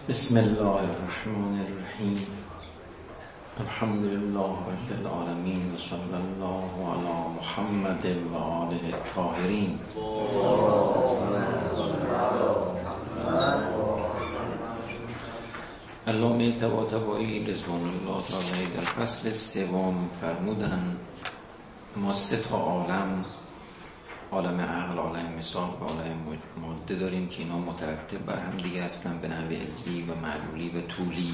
بسم الله الرحمن الرحیم. الحمد لله رب العالمین و صلی الله علی محمد و آله الطاهرین. علامه طباطبایی رضوان الله تعالی در فصل سوم فرمودند ما سه تا عالم عقل، عالم مثال و عالم ماده داریم که اینا مترتب بر هم دیگه هستن به نحو علی و معلولی و طولی.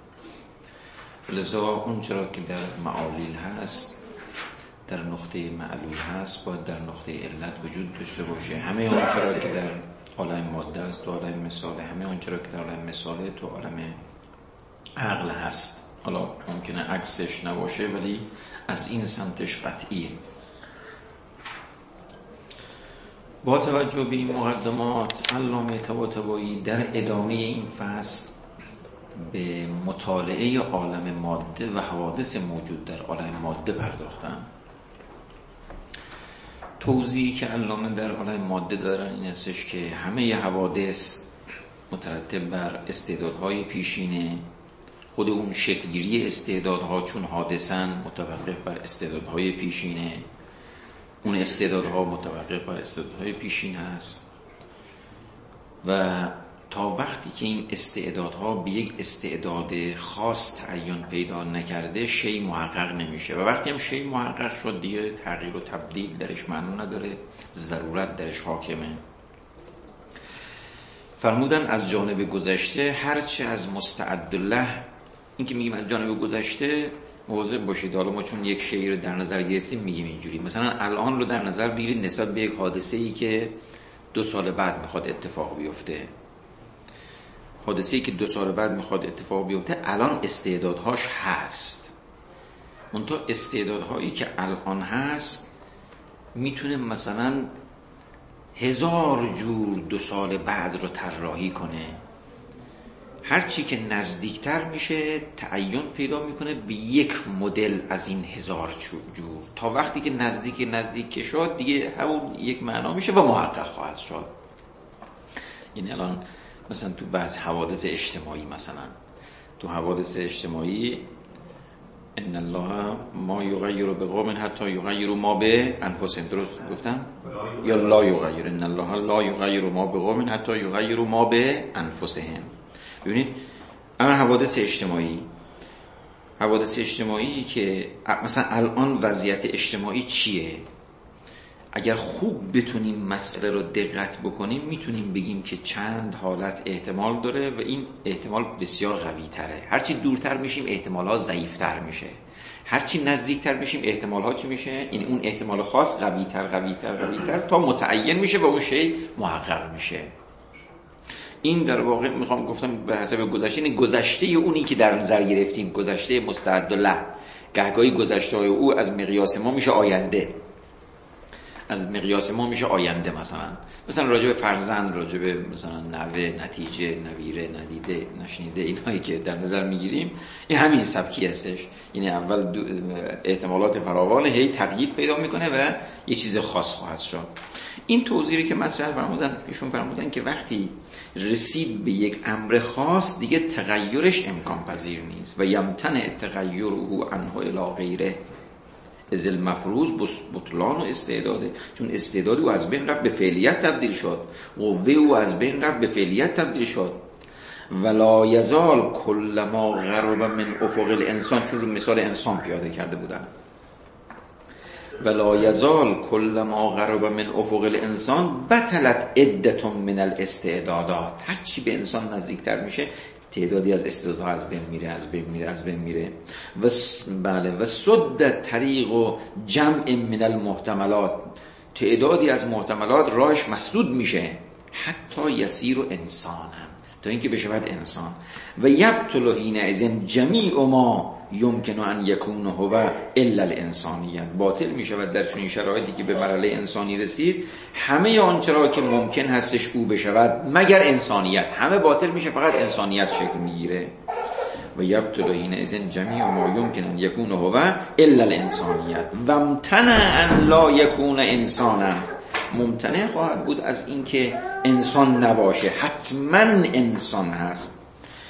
لذا اون چرا که در معالیل هست، در نقطه معلول هست، باید در نقطه علت وجود داشته باشه. همه اون چرا که در عالم ماده است تو عالم مثال، همه اون چرا که در عالم مثاله تو عالم عقل هست. حالا ممکنه عکسش نباشه ولی از این سمتش قطعیه. با توجه به این مقدمات، علامه طباطبایی در ادامه این فصل به مطالعه عالم ماده و حوادث موجود در عالم ماده پرداختن. توضیحی که علامه در عالم ماده دارن این هستش که همه حوادث مترتب بر استعدادهای پیشینه. خود اون شکلگیری استعدادها چون حادثن متوقف بر استعدادهای پیشینه، اون استعدادها متوقف بر استعدادهای پیشین هست و تا وقتی که این استعدادها به یک استعداد خاص تعین پیدا نکرده شی محقق نمیشه و وقتی هم شی محقق شد دیگه تغییر و تبدیل درش معنی نداره، ضرورت درش حاکمه. فرمودن از جانب گذشته هرچه از مستعدالله، این که میگیم از جانب گذشته مواظب باشید. حالا ما چون یک شی رو در نظر گرفتیم میگیم اینجوری، مثلا الان رو در نظر بگیرید نسبت به یک حادثه‌ای که 2 سال بعد میخواد اتفاق بیفته. حادثه‌ای که 2 سال بعد میخواد اتفاق بیفته الان استعدادهاش هست. منتها استعدادهایی که الان هست میتونه مثلا 1000 جور 2 سال بعد رو طراحی کنه. هرچی که نزدیکتر میشه تعین پیدا میکنه به یک مدل از این 1000 جور، تا وقتی که نزدیک شد دیگه همون یک معنا میشه و محقق خواهد شد. یعنی الان مثلا تو بحث حوادث اجتماعی، مثلا تو حوادث اجتماعی ان الله ما یغیر بقوم حتی یغیروا ما بانفسهم، درست گفتم یا لا یغیر؟ ان الله لا یغیر ما بقوم حتی یغیروا ما بانفسهم. ببینید اما حوادث اجتماعی که مثلا الان وضعیت اجتماعی چیه، اگر خوب بتونیم مسئله رو دقت بکنیم میتونیم بگیم که چند حالت احتمال داره و این احتمال بسیار قوی تره. هرچی دورتر میشیم احتمال ها ضعیفتر میشه، هرچی نزدیکتر میشیم احتمال ها چی میشه؟ این اون احتمال خاص قوی تر تا متعین میشه و اون شی محقق میشه. این در واقع میخوام گفتم به حسب گذشته، این گذشته اونی که در نظر گرفتیم، گذشته مستعدالله. گهگاهی گذشته های او از مقیاس ما میشه آینده، مثلا راجع به فرزند، راجع به مثلا نوه، نتیجه، نویره، ندیده، نشنیده، اینهایی که در نظر میگیریم این همین سبکی هستش. یعنی اول احتمالات فراوان هی تقیید پیدا میکنه و یه چیز خاص خواهد شد. این توضیحی که مطرح فرمودن، ایشون فرمودن که وقتی رسید به یک امر خاص دیگه تغییرش امکان پذیر نیست و یمتنع تغییره عنه الی غیره از المفروض بطلان و استعداده، چون استعداد او از بین رفت به فعلیت تبدیل شد، قوه او از بین رفت به فعلیت تبدیل شد. ولا یزال کل ما غرب من افق الانسان، چون رو مثال انسان پیاده کرده بودن، ولا یزال کل ما غرب من افق الانسان بطلت عدة من الاستعدادات. هرچی به انسان نزدیکتر میشه تعدادی از استعدادها از بین میره و بله و سد طریق و جمع من المحتملات، تعدادی از محتملات راهش مسدود میشه حتی یصیر انسانا، تا اینکه بشود انسان. و یبطل حینئذ جمیع ما یمکن ان یکون هو الا الانسانیت، باطل میشود در چنین شرایطی که به مرحله انسانی رسید همه آنچه را که ممکن هستش او بشود مگر انسانیت، همه باطل میشه، فقط انسانیت شکل میگیره. و یبطل حینئذ جمیع ما یمکن ان یکون هو الا الانسانیت و امتنع ان لا یکون انسانا، ممتنع خواهد بود از اینکه انسان نباشه، حتما انسان هست.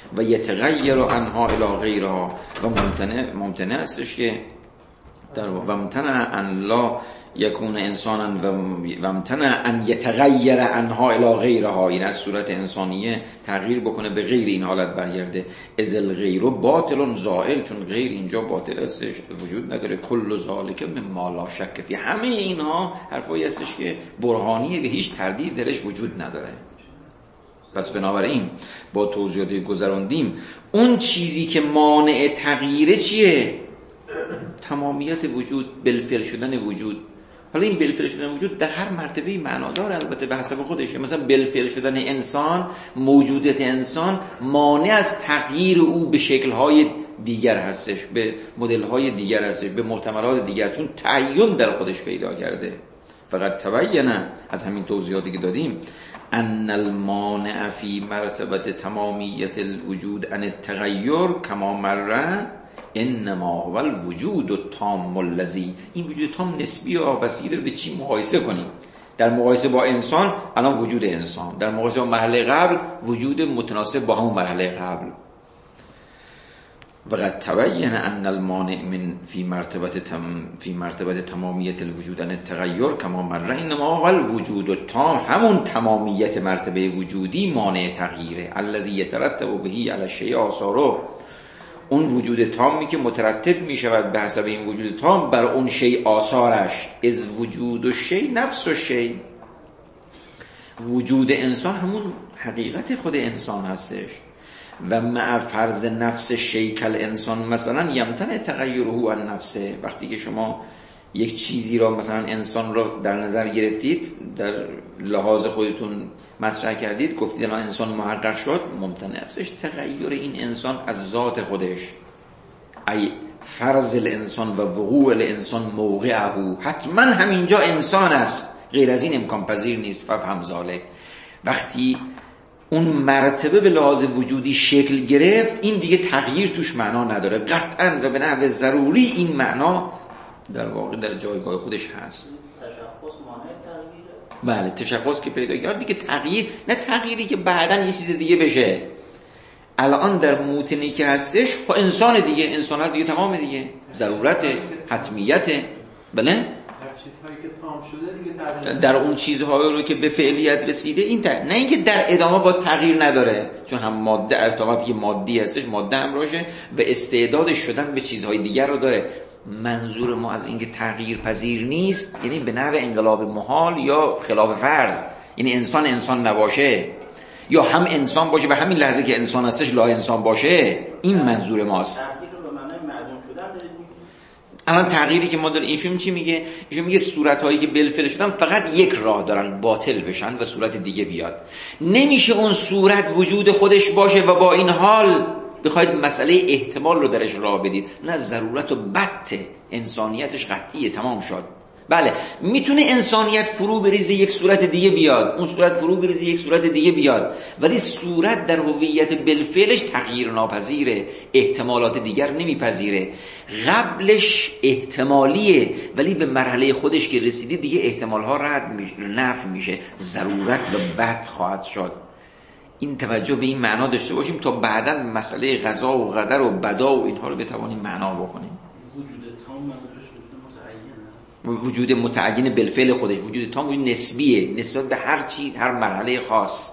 و یتغیر عنها الی غیرها و ممتنع استش که در و امتنع ان لا یکون انسانا و امتنع ان یتغیر عنها الی غیرها، این از صورت انسانیه تغییر بکنه به غیر این حالت برگرده. ازل غیر باطل زائل، چون غیر اینجا باطل استش، وجود نداره. کل ذالک مما لا شک فی، همه اینها حرفایی هستش که برهانیه و هیچ تردید درش وجود نداره. پس بنابراین با توضیحاتی گذراندیم اون چیزی که مانع تغییره چیه؟ تمامیت وجود، بالفعل شدن وجود. حالا این بالفعل شدن وجود در هر مرتبه معنا داره البته به حسب خودشه. مثلا بالفعل شدن انسان، موجودیت انسان مانع از تغییر او به شکل‌های دیگر هستش، به مدل‌های دیگر هستش، به محتملات دیگر، چون تعین در خودش پیدا کرده. فقط تبین، از همین توضیحاتی که دادیم، ان المانع فی مرتبه تمامیت الوجود ان التغیر کما مره انما هو الوجود التام الذی، این وجود تام نسبی و بسیط به چی مقایسه کنیم؟ در مقایسه با انسان الان وجود انسان، در مقایسه با مرحله قبل وجود متناسب با همون مرحله قبل. وقد تبین ان المانع من فی مرتبه تمامیت الوجود ان التغیر کما مره انما هو الوجود التام، همون تمامیت مرتبه وجودی مانع تغییره. الذی یترتب به علی الشیء آثاره، اون وجود تامی که مترتب می شود به حسب این وجود تام بر اون شیء آثارش. از وجود و شیء نفس و شیء، وجود انسان همون حقیقت خود انسان هستش. و مع فرض نفس شیء کل انسان مثلا یمتنع تغیره عن نفسه، وقتی که شما یک چیزی را مثلا انسان را در نظر گرفتید، در لحاظ خودتون مطرح کردید، گفتید الان انسان محقق شد، ممتنع استش تغییر این انسان از ذات خودش. ای فرض الانسان و وقوع الانسان موقعه، حتما همینجا انسان است، غیر از این امکان پذیر نیست. ففهم ذالک، وقتی اون مرتبه به لحاظ وجودی شکل گرفت، این دیگه تغییر توش معنا نداره قطعا و به نحو ضروری. این معنا در واقع در جایگاه خودش هست. تشخص مانع تغییره. بله، تشخص که پیدا کرد دیگه تغییر، نه تغییری که بعداً یه چیز دیگه بشه. الان در موتنی که هستش خب انسان دیگه، انسان هست دیگه، تمام دیگه، ضرورت، حتمیت. بله، چیزهایی که تام شده دیگه تغییر، در اون چیزهایی رو که به فعلیت رسیده این نه اینکه در ادامه باز تغییر نداره، چون هم ماده ارتباطی که مادی هستش، ماده همراهشه به استعداد شدن به چیزهای دیگر رو داره. منظور ما از اینکه تغییر پذیر نیست یعنی به نحو انقلاب محال یا خلاف فرض، یعنی انسان نباشه یا هم انسان باشه به همین لحظه که انسان هستش لا انسان باشه. این منظور ماست. الان تغییری که ما داریم ایشون چی میگه؟ ایشون میگه صورت‌هایی که بالفعل شدن فقط یک راه دارن، باطل بشن و صورت دیگه بیاد. نمیشه اون صورت وجود خودش باشه و با این حال بخواید مسئله احتمال رو درش راه بدید. نه، ضرورت و بط انسانیتش قطعیه، تمام شد. بله، میتونه انسانیت فرو بریزه یک صورت دیگه بیاد، اون صورت فرو بریزه یک صورت دیگه بیاد، ولی صورت در هویت بالفعلش تغییر ناپذیره، احتمالات دیگر نمیپذیره. قبلش احتمالیه ولی به مرحله خودش که رسیدی دیگه احتمالها رد میشه، نفی میشه، ضرورت و بط خواهد شد. این توجه به این معنا داشته باشیم تا بعداً مسئله قضا و قدر و بدا و اینها رو بتوانیم معنا بکنیم. وجود تام منظورش وجود متعینه، وجود متعین بالفعل خودش. وجود تام وجود نسبیه، نسبت به هر چیز، هر مرحله خاص.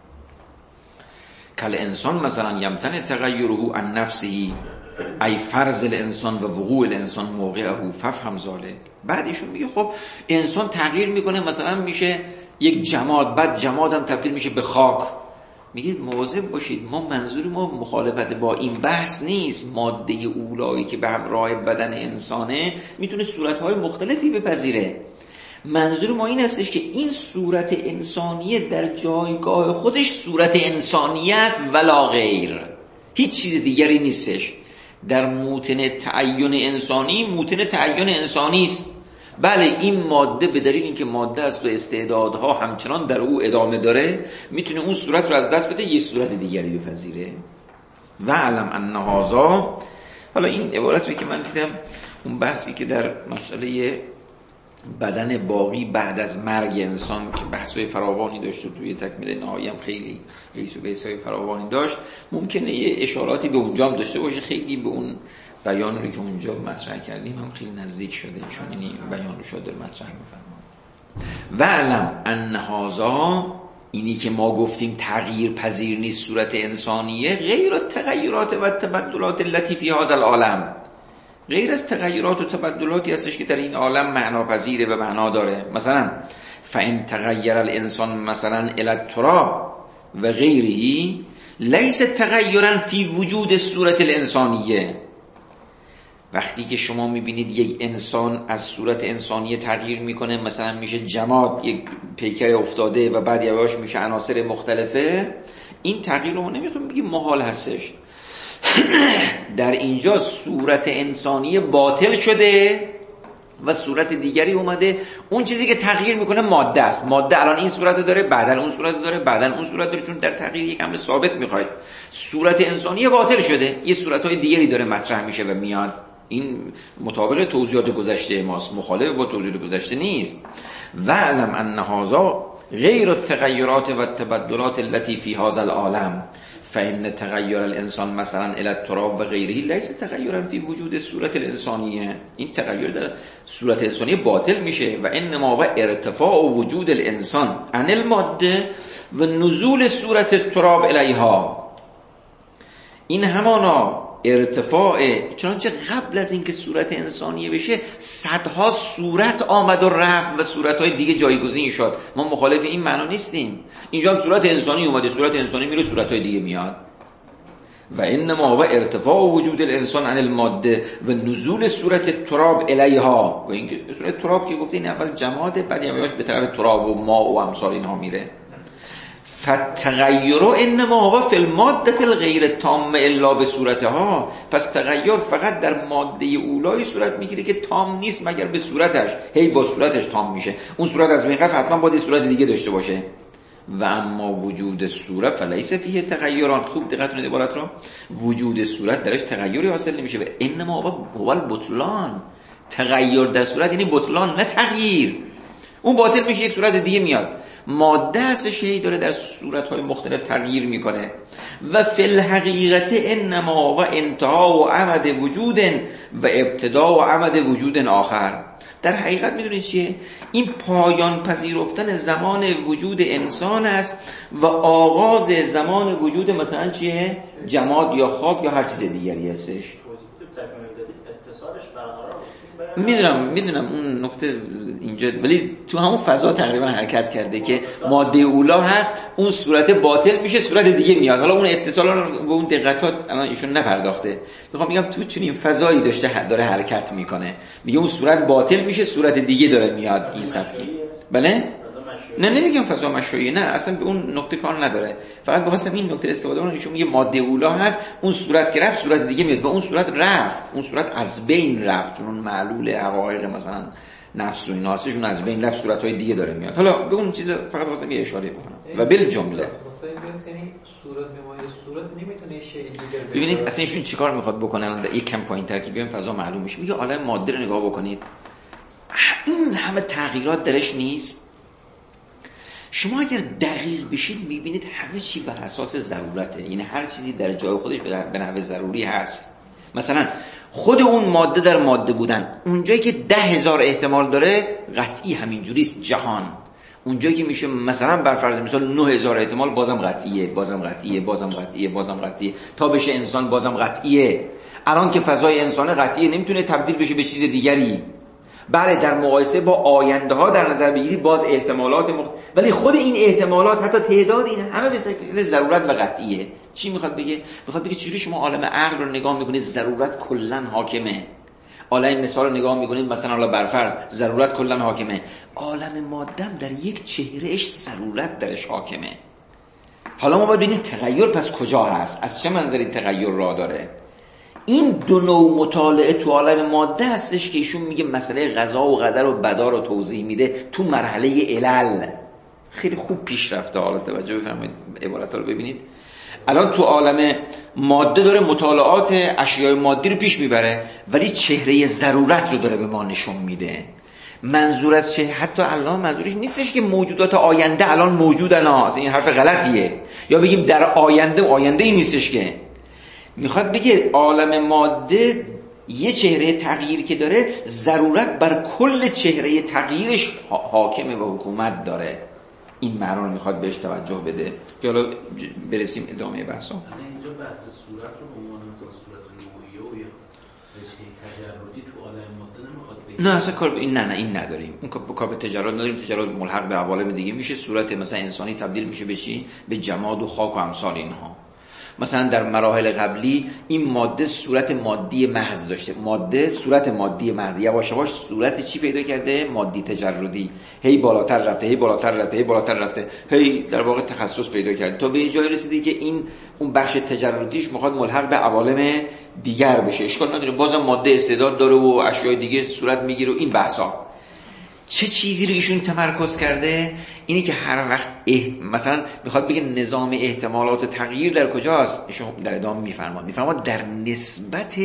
کل انسان مثلا یمتنع تغیره عن نفسه ای فرض الانسان و وقوع الانسان موقعه ففهم ذالک. بعدشون میگه خب انسان تغییر میکنه، مثلا میشه یک جماد، بعد جماد هم تبدیل میشه به خاک. میگه مواظب باشید، ما منظور ما مخالفت با این بحث نیست. ماده اولایی که به همراه بدن انسانه میتونه صورتهای مختلفی بپذیره. منظور ما این هستش که این صورت انسانیه در جایگاه خودش صورت انسانیه است ولا غیر، هیچ چیز دیگری نیستش. در موطن تعین انسانی، موطن تعین انسانی است. بله، این ماده به دلیل اینکه ماده است و استعدادها همچنان در او ادامه داره، میتونه اون صورت رو از دست بده یه صورت دیگری بپذیره. و علم ان هذا، حالا این عبارت رو که من دیدم اون بحثی که در مسئله بدن باقی بعد از مرگ انسان که بحث‌های فراوانی داشت و توی تکمیل نهایی هم خیلی بحث‌های فراوانی داشت، ممکنه یه اشاراتی به اونجا هم داشته باشه، خیلی به اون بیان رو که اونجا مطرح کردیم هم خیلی نزدیک شده، چون این بیان رو شده مطرح می‌فرمایید. و علم ان هذا، اینی که ما گفتیم تغییر پذیر نیست صورت انسانیه، غیر التغیرات و تبدلات التي فی هذا العالم، غیر از تغییرات و تبدلاتی هستش که در این عالم معنا پذیره و معنا داره. مثلا فان تغیر الانسان مثلا الی التراب و غیره لیس تغیرا فی وجود الصورت الانسانیه. وقتی که شما میبینید یک انسان از صورت انسانی تغییر میکنه، مثلا میشه جماد، یک پیکر افتاده و بعد یواش میشه عناصر مختلفه، این تغییر رو نمیخوایم بگیم محال هستش. در اینجا صورت انسانی باطل شده و صورت دیگری اومده. اون چیزی که تغییر میکنه ماده است. ماده الان این صورت داره، بعدن اون صورت داره، بعدن اون صورت داره، چون در تغییر یک امر ثابت میخواید. صورت انسانی باطل شده، یه صورتهای دیگری داره مطرح میشه و میاد. این مطابق توضیحات گذشته ماست، مخالف با توضیحات گذشته نیست. و علم ان هذا غیر التغیرات و التبدلات التي فی هذا العالم فإن تغییر الانسان مثلا الی التراب و غیره لیس تغیرا فی وجود صورت الانسانیه. این تغییر در صورت انسانی باطل میشه و انما و ارتفاع وجود الانسان عن الماده و نزول صورت التراب الیها. این همانا ارتفاع، چنانچه قبل از اینکه صورت انسانیه بشه صدها صورت آمد و رفت و صورتهای دیگه جایگزین شد. ما مخالف این معنا نیستیم. اینجا هم صورت انسانی اومده، صورت انسانی میره، صورتهای دیگه میاد. و انما و ارتفاع وجود الانسان عن الماده و نزول صورت تراب الیها. و اینکه صورت تراب که گفتین اول جماده، بعد یواش به طرف تراب و ماء و امثال اینها میره. فتغیر انما هو فی الماده الغیر تام الا بصورتها. پس تغییر فقط در ماده اولای صورت میگیره که تام نیست مگر به صورتش. هی با صورتش تام میشه. اون صورت از بین رفت، حتما باید صورت دیگه داشته باشه. و اما وجود صورت فلیس فیه تغیران. خوب دقت کنید عبارت رو. وجود صورت درش تغییری حاصل نمیشه. و انما هو البطلان. تغییر در صورت یعنی بطلان، نه تغییر. اون باطل میشه، یک صورت دیگه میاد. ماده هستش هی داره در صورتهای مختلف تغییر میکنه. و فی الحقیقت انما و انتها و عمد وجود و ابتدا و عمد وجود آخر. در حقیقت میدونید چیه؟ این پایان پذیرفتن زمان وجود انسان است و آغاز زمان وجود مثلا چیه؟ جماد یا خاک یا هر چیز دیگری هستش. میدونم اون نکته اینجا، ولی تو همون فضا تقریبا حرکت کرده که ماده اولا هست، اون صورت باطل میشه، صورت دیگه میاد. حالا اون اتصال رو به اون دقتات الان ایشون نپرداخته. میخوام بگم تو چنین فضایی داره حرکت میکنه. میگه اون صورت باطل میشه، صورت دیگه داره میاد این صفحه. بله؟ نه نمیگم فضا مشروعیه، نه اصلا به اون نکته کار نداره. فقط بخواستم این نکته استفاده کنم. ایشون میگه ماده اولا هست، اون صورت که رفت صورت دیگه میاد و اون صورت رفت، اون صورت از بین رفت، چون اون معلول حقایق مثلا نفس و اینا هستش، اون از بین رفت، صورت‌های دیگه داره میاد. حالا به اون چیز فقط واسه یه اشاره بکنم. و بالجمله صورت به صورت نمیتونه شی دیگه. ببینید اصلا ایشون چیکار میخواد بکنه؟ یک کم پایین تر که بیایم فضا معلوم میشه. میگه عالم ماده رو نگاه بکنید، این همه تغییرات درش نیست. شما اگر دقیق بشید میبینید همه چی بر اساس ضرورته، یعنی هر چیزی در جای خودش به نحو ضروری هست. مثلا خود اون ماده در ماده بودن، اونجایی که 10,000 احتمال داره قطعی همینجوریست جهان. اونجایی که میشه مثلا بر فرض مثال 9,000 احتمال بازم قطعیه تا بشه انسان بازم قطعیه. الان که فضای انسان قطعیه نمیتونه تبدیل بشه به چیز دیگری. بله در مقایسه با آینده ها در نظر بگیری باز احتمالات ولی خود این احتمالات حتی تعداد این همه به شکل ضرورت و قطعیه. چی میخواد بگه؟ میخواد بگه چجوری شما عالم عقل رو نگاه میکنید ضرورت کلا حاکمه، عالم مثال رو نگاه میکنید مثلا حالا برفرض ضرورت کلا حاکمه، عالم ماده در یک چهرهش ضرورت درش حاکمه. حالا ما باید ببینیم تغییر پس کجا هست، از چه منظری تغییر راه داره. این دو نوع مطالعه تو عالم ماده هستش که ایشون میگه مسئله قضا و قدر و بدا رو توضیح میده تو مرحله علل. خیلی خوب پیش رفته. حالا توجه بفرمایید عبارت‌ها رو ببینید. الان تو عالم ماده داره مطالعات اشیاء مادی رو پیش میبره، ولی چهره ضرورت رو داره به ما نشون میده. منظور از چه؟ حتی الان منظورش نیستش که موجودات آینده الان موجودن، اصلا این حرف غلطیه. یا بگیم در آینده ای نیستش که. میخواد بگه عالم ماده یه چهره تغییر که داره ضرورت بر کل چهره تغییرش حاکمه و حکومت داره. این معنا رو میخواد بهش توجه بده که حالا برسیم ادامه بحثا. اینجا بحث صورت رو به عنوان مثلا صورت نوعیه و یا رشته تجردی تو عالم ماده نمیخواد بگه. نه اصلا کار به این این نداریم. اون کار به تجرد نداریم. تجرد ملحق به عوالم دیگه میشه. صورت مثلا انسانی تبدیل میشه به چی؟ به جماد و خاک و امثال اینها. مثلا در مراحل قبلی این ماده صورت مادی محض داشته. ماده صورت مادی محض یواش یواش صورت چی پیدا کرده؟ مادی تجردی. هی بالاتر رفته، هی در واقع تخصص پیدا کرده تا به جای رسیدی که این اون بخش تجردیش میخواد ملحق به عوالم دیگر بشه. اشکال نداره، بازم ماده استعداد داره و اشیاء دیگه صورت میگیره و این بحثا. چه چیزی رو ایشون تمرکز کرده؟ اینی که هر وقت مثلا میخواد بگه نظام احتمالات تغییر در کجاست؟ ایشون در ادامه میفرماد در نسبت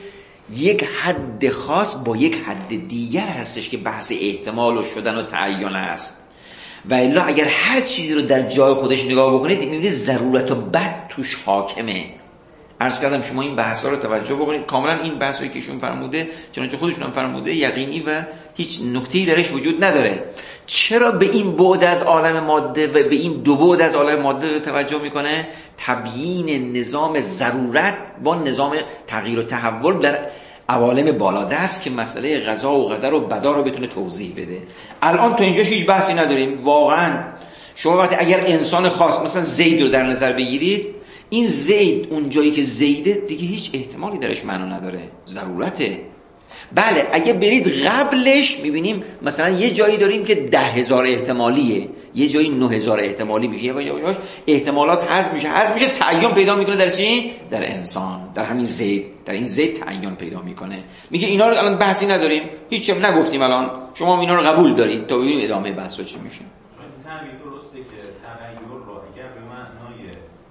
یک حد خاص با یک حد دیگر هستش که بحث احتمال و شدن و تعین است. و الا اگر هر چیزی رو در جای خودش نگاه بکنید میبینید ضرورت و بد توش حاکمه. عرض کردم شما این بحثا رو توجه بکنید، کاملا این بحثایی که ایشون فرموده چنانچه خودشون هم فرموده یقینی و هیچ نکته‌ای درش وجود نداره. چرا به این بعد از عالم ماده و به این دو بعد از عالم ماده توجه میکنه؟ تبیین نظام ضرورت با نظام تغییر و تحول در عوالم بالادست که مسئله قضا و قدر و بدا رو بتونه توضیح بده. الان تو اینجاش هیچ بحثی نداریم. واقعا شما وقتی اگر انسان خاص مثلا زید رو در نظر بگیرید، این زید اون جایی که زیده دیگه هیچ احتمالی درش معنا نداره، ضرورته. بله اگه برید قبلش میبینیم مثلا یه جایی داریم که 10,000 احتمالیه، یه جایی 9,000 احتمالی میشه و یا احتمالات حذف میشه تعین پیدا میکنه در چی؟ در انسان، در همین زید، در این زید تعین پیدا میکنه. میگه اینا رو الان بحثی نداریم، هیچ چیز نگفتیم، الان شما اینا رو قبول دارید تا ببینیم ادامه بحثا چی میشه. همین درسته که تغییر رو اگر به معنای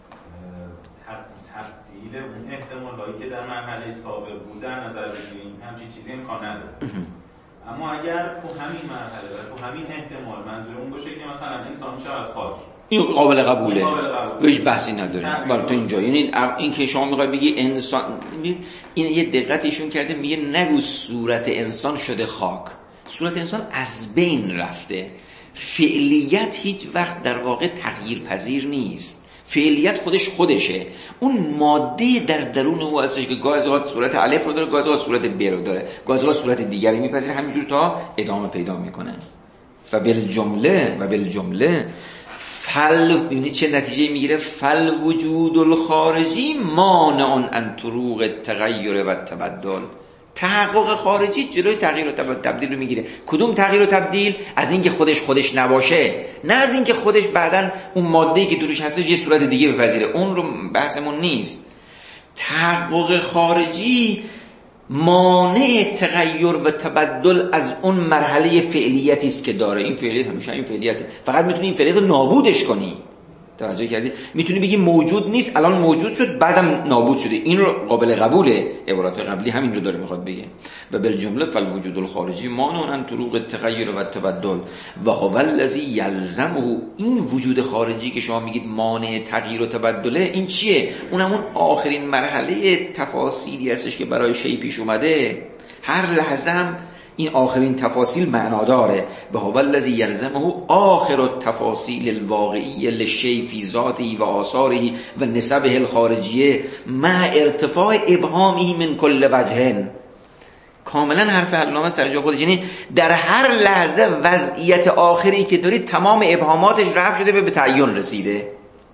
تبدیل اون احتمالاتی که در مرحله سابق بود در نظر بگیریم همچین چیزی امکان نداره. اما اگر تو همین مرحله و تو همین احتمال منظور اون باشه که مثلا انسان شاید خاک، این قابل قبوله، هیچ بحثی نداره. برای تو اینجا یعنی این که شما میخوای بگی انسان، این یه دقتشون کرده، میگه نگو صورت انسان شده خاک، صورت انسان از بین رفته. فعلیت هیچ وقت در واقع تغییر پذیر نیست. فعلیت خودشه. اون ماده در درون او هستش که گاهی اوقات صورت الف رو داره، گاهی اوقات صورت ب رو داره، گاهی اوقات صورت دیگری میپذیره، همینجور تا ادامه پیدا میکنه. و بالجمله ببینید چه نتیجه میگیره؟ فل وجود الخارجی مانع عن طروق التغیر و تبدل. تحقق خارجی جلوی تغییر و تبدیل رو میگیره. کدوم تغییر و تبدیل؟ از اینکه خودش نباشه، نه از اینکه خودش بعداً اون ماده‌ای که دورش هستش یه صورت دیگه بپذیره. اون رو بحثمون نیست. تحقق خارجی مانع تغییر و تبدل از اون مرحله فعلیتی است که داره. این فعلیت همیشه این فعلیته، فقط میتونی این فعلیت رو نابودش کنی. توجه کردی؟ میتونی بگی موجود نیست، الان موجود شد بعدم نابود شده. این رو قابل قبوله. عبارات قبلی همین رو داره میخواد بگه. و بالجمله فالوجود الخارجی مانع عن طروق التغیر و التبدل و هو الذی یلزمه. این وجود خارجی که شما میگید مانع تغییر و تبدله، این چیه؟ اونمون آخرین مرحله تفاصیلی هستش که برای شی پیش اومده. هر لحظه هم این آخرین تفاصیل معنا داره. به هو الذی یلزمه آخر التفاصیل الواقعی للشیء فی ذاته و آثاره و نسبه الخارجیه مع ارتفاع ابهامه من کل وجه. کاملا حرف علامه سر جای خودش، یعنی در هر لحظه وضعیت آخری که دارید تمام ابهاماتش رفع شده به تعین رسیده.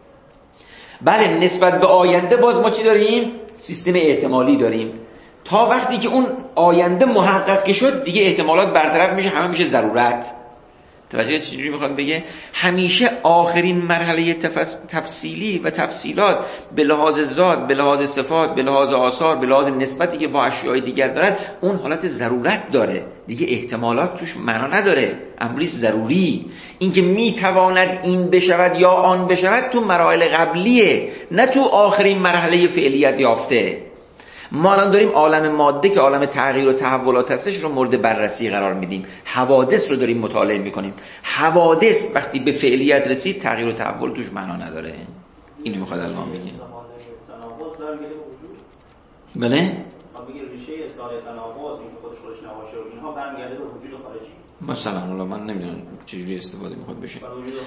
بله نسبت به آینده باز ما چی داریم؟ سیستم احتمالی داریم. تا وقتی که اون آینده محقق شد دیگه احتمالات برطرف میشه، همه میشه ضرورت. توجه چجوری میخواد بگه؟ همیشه آخرین مرحله تفصیلی و تفصیلات به لحاظ ذات، به لحاظ صفات، به لحاظ آثار، به لحاظ نسبتی که با اشیاء دیگر دارن، اون حالت ضرورت داره دیگه. احتمالات توش معنا نداره، امری ضروری. این که میتواند این بشود یا آن بشود تو مراحل قبلیه، نه تو آخرین مرحله فعلیت یافته. ما الان داریم عالم ماده که عالم تغییر و تحولات هستش رو مورد بررسی قرار میدیم، حوادث رو داریم مطالعه میکنیم. حوادث وقتی به فعلیت رسید تغییر و تحول توش معنا نداره. اینو میخواد الان بگه. بله؟ میگه ریشه اصلاح تناقض این که خودش نباشه و اینها برمیگرده به وجود خارجی. مثلا حالا من نمیدونم چجوری استفاده میخواد بشه.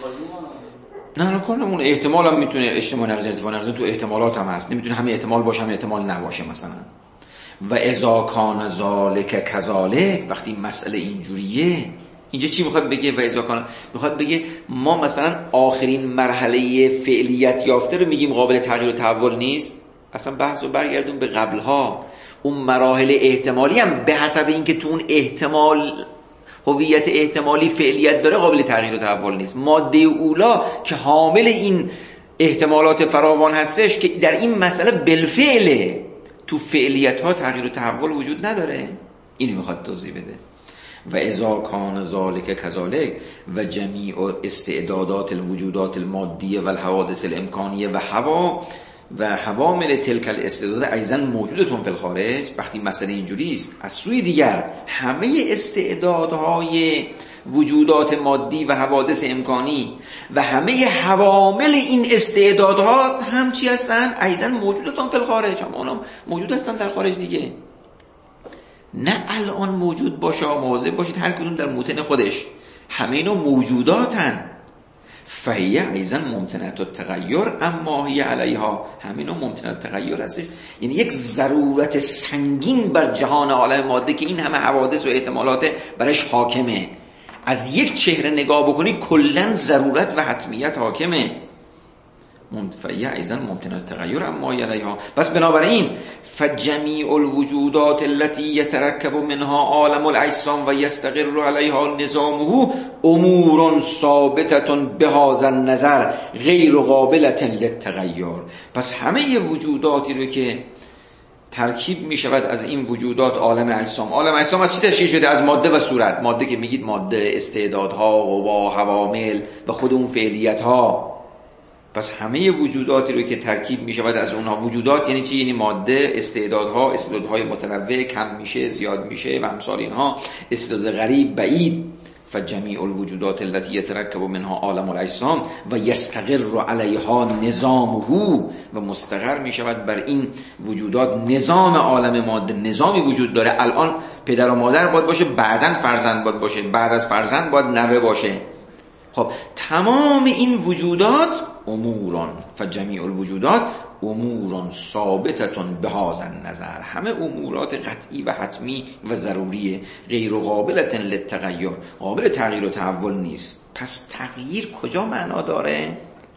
نه کلا اون احتمال هم میتونه اجتماع نقضی ارتفاع نقضی تو احتمالات هم هست، نمیتونه همه احتمال باشه همه احتمال نباشه مثلا. و اذا کان ذالک کذالک، وقتی مسئله اینجوریه، اینجا چی میخواد بگه؟ و اذا کان میخواد بگه ما مثلا آخرین مرحله فعلیت یافته رو میگیم قابل تغییر و تحول نیست، اصلا بحث رو برگردون به قبلها. اون مراحل احتمالی هم به حسب اینکه تو اون احتمال هویت احتمالی فعلیت داره قابل تغییر و تحول نیست. ماده اولا که حامل این احتمالات فراوان هستش که در این مسئله بالفعله، تو فعلیت ها تغییر و تحول وجود نداره. اینو میخواد توضیح بده. و اذا کان ذالک کذالک و جمیع استعدادات الوجودات المادیه و الحوادث الامکانیه و حوامل تلک الاستعداد ایضا موجودتون فی الخارج. وقتی مسئله اینجوری است، از سوی دیگر همه استعدادهای وجودات مادی و حوادث امکانی و همه حوامل این استعدادها هم چی هستن؟ ایضا موجودتون فی الخارج، هم اونا موجود هستن در خارج دیگه. نه الان موجود باشه، مواظب باشید هر کدوم در موطن خودش، همه اینا موجوداتن. فهیه ایضا ممتنعت التغیر اما هی علیها، همینا ممتنعت التغیر هستش. یعنی یک ضرورت سنگین بر جهان عالم ماده که این همه حوادث و احتمالات برش حاکمه. از یک چهره نگاه بکنی کلن ضرورت و حتمیت حاکمه. فهیه ایضا ممتنعت التغیر اما هی علیها. پس بنابراین فجمیع الوجودات التي يتركب منها عالم الاجسام و يستقر علیها نظامه امور ثابته بهذا النظر غیر قابلة للتغیر. پس همه وجوداتی رو که ترکیب می شود از این وجودات عالم اجسام. عالم اجسام از چی تشکیل شده؟ از ماده و صورت. ماده که میگید ماده، استعدادها، قوا، حوامل و خود اون فعلیت ها. پس همه وجوداتی رو که ترکیب می شود از اونها، وجودات یعنی چی؟ یعنی ماده، استعدادهای متنوع، کم میشه، زیاد میشه و امثال اینها، استعداد غریب، بعید. فجمیع الوجودات التي يتركب منها عالم الاجسام و يستقر علیها نظامه، و مستقر می شود بر این وجودات نظام عالم ماده. نظامی وجود داره. الان پدر و مادر باید باشه، بعداً فرزند باید باشه، بعد از فرزند باید نوه باشه. خب تمام این وجودات اموران، فجمیع الوجودات اموران ثابتتون به هذا النظر، همه امورات قطعی و حتمی و ضروریه، غیر قابلة للتغیر، قابل تغییر و تحول نیست. پس تغییر کجا معنا داره؟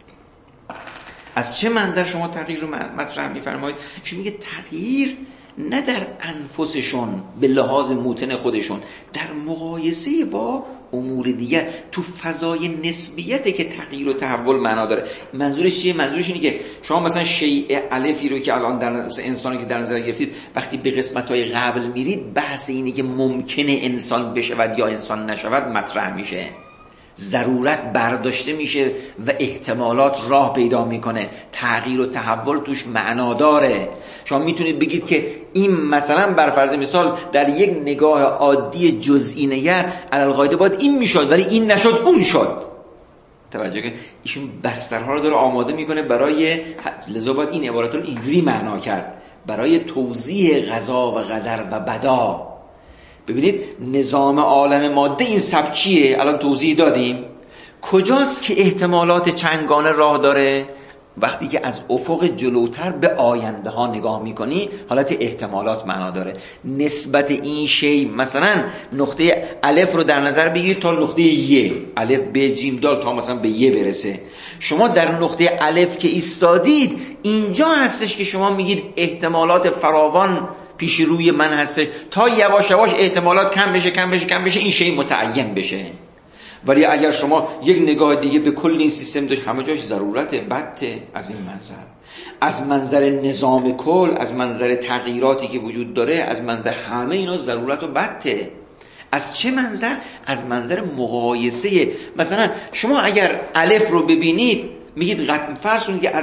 از چه منظر شما تغییر رو مطرح می‌فرمایید؟ شما میگه تغییر نه در انفسشون به لحاظ موطن خودشون، در مقایسه با امور دیگه، تو فضای نسبیته که تغییر و تحول معنا داره. منظورش چیه؟ منظورش اینه که شما مثلا شیء الفی رو که الان در انسانی که در نظر گرفتید، وقتی به قسمت‌های قبل میرید، بحث اینه که ممکنه انسان بشود یا انسان نشود مطرح میشه، ضرورت برداشته میشه و احتمالات راه پیدا میکنه، تغییر و تحول توش معنا داره. شما میتونید بگید که این مثلا بر فرض مثال در یک نگاه عادی جزئی نگر علالقاعده باید این میشد ولی این نشد اون شد. توجه کنید، ایشون بسترها رو داره آماده میکنه برای، لذا باید این عبارات رو اینجوری معنا کرد برای توضیح قضا و قدر و بدا. ببینید نظام عالم ماده این سبکیه، الان توضیح دادیم. کجاست که احتمالات چندگانه راه داره؟ وقتی که از افق جلوتر به آینده ها نگاه میکنی حالت احتمالات معنا داره. نسبت این شی، مثلا نقطه الف رو در نظر بگیرید تا نقطه ی، الف ب جیم دال تا مثلا به ی برسه. شما در نقطه الف که ایستادید اینجا هستش که شما میگید احتمالات فراوان پیش روی من هستش، تا یواش یواش احتمالات کم بشه این شی متعین بشه. ولی اگر شما یک نگاه دیگه به کل این سیستم داشت، همه جاش ضرورته، بدته. از این منظر، از منظر نظام کل، از منظر تغییراتی که وجود داره، از منظر همه اینا ضرورت و بدته. از چه منظر؟ از منظر مقایسه. مثلا شما اگر الف رو ببینید میگید فرض کنید که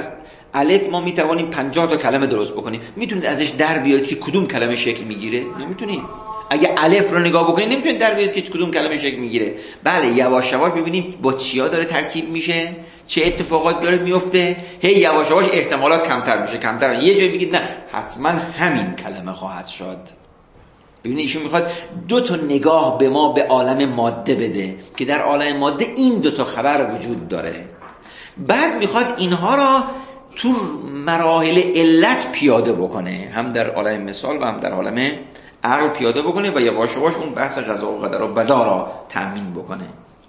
الف ما میتوانیم 50 تا کلمه درست بکنیم. میتونید ازش در بیارید که کدوم کلمه شکل میگیره؟ نمیتونید. اگه الف رو نگاه بکنید نمیتونید در بیارید که کدوم کلمه شکل میگیره. بله یواش یواش ببینیم با چیا داره ترکیب میشه، چه اتفاقات داره میفته، هی یواش یواش احتمالات کمتر میشه کمتر. یه جایی بگید نه حتما همین کلمه خواهد شد. ببینید ایشون میخواد 2 تا نگاه به ما به عالم ماده بده که در عالم ماده این 2 تا خبر وجود داره. بعد میخواد اینها را تو مراحل علت پیاده بکنه، هم در عالم مثال و هم در عالم عقل پیاده بکنه و یواش یواش اون بحث قضا و قدر و بدا را تأمین بکنه.